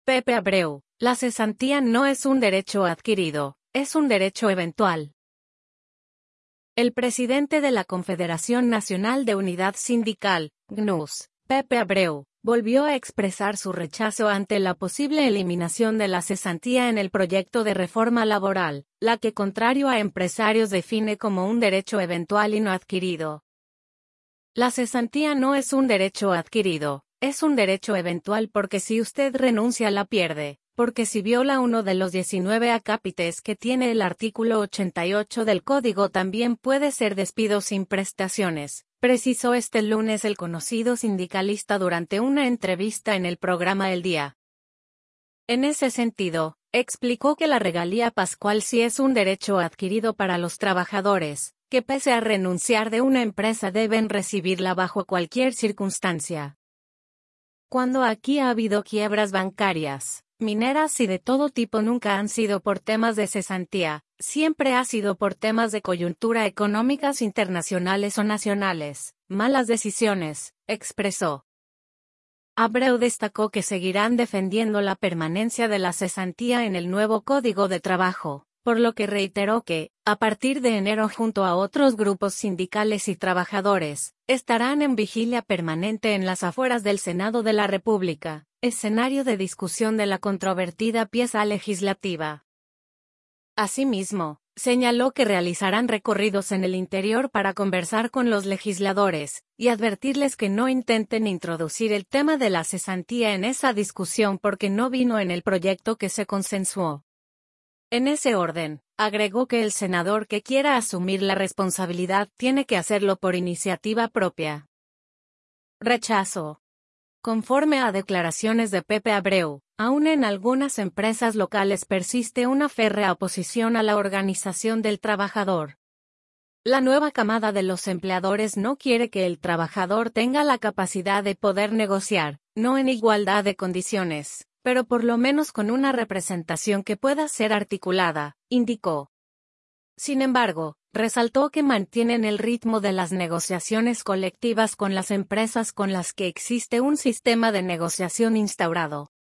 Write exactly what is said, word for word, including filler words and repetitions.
Pepe Abreu, la cesantía no es un derecho adquirido, es un derecho eventual. El presidente de la Confederación Nacional de Unidad Sindical, C N U S, Pepe Abreu, volvió a expresar su rechazo ante la posible eliminación de la cesantía en el proyecto de reforma laboral, la que contrario a empresarios define como un derecho eventual y no adquirido. La cesantía no es un derecho adquirido, es un derecho eventual porque si usted renuncia la pierde, porque si viola uno de los diecinueve acápites que tiene el artículo ochenta y ocho del Código también puede ser despido sin prestaciones, precisó este lunes el conocido sindicalista durante una entrevista en el programa El Día. En ese sentido, explicó que la regalía pascual sí es un derecho adquirido para los trabajadores, que pese a renunciar de una empresa deben recibirla bajo cualquier circunstancia. Cuando aquí ha habido quiebras bancarias, mineras y de todo tipo nunca han sido por temas de cesantía, siempre ha sido por temas de coyuntura económicas internacionales o nacionales, malas decisiones, expresó. Abreu destacó que seguirán defendiendo la permanencia de la cesantía en el nuevo Código de Trabajo, por lo que reiteró que, a partir de enero junto a otros grupos sindicales y trabajadores, estarán en vigilia permanente en las afueras del Senado de la República, escenario de discusión de la controvertida pieza legislativa. Asimismo, señaló que realizarán recorridos en el interior para conversar con los legisladores, y advertirles que no intenten introducir el tema de la cesantía en esa discusión porque no vino en el proyecto que se consensuó. En ese orden, agregó que el senador que quiera asumir la responsabilidad tiene que hacerlo por iniciativa propia. Rechazo. Conforme a declaraciones de Pepe Abreu, aún en algunas empresas locales persiste una férrea oposición a la organización del trabajador. La nueva camada de los empleadores no quiere que el trabajador tenga la capacidad de poder negociar, no en igualdad de condiciones, pero por lo menos con una representación que pueda ser articulada, indicó. Sin embargo, resaltó que mantienen el ritmo de las negociaciones colectivas con las empresas con las que existe un sistema de negociación instaurado.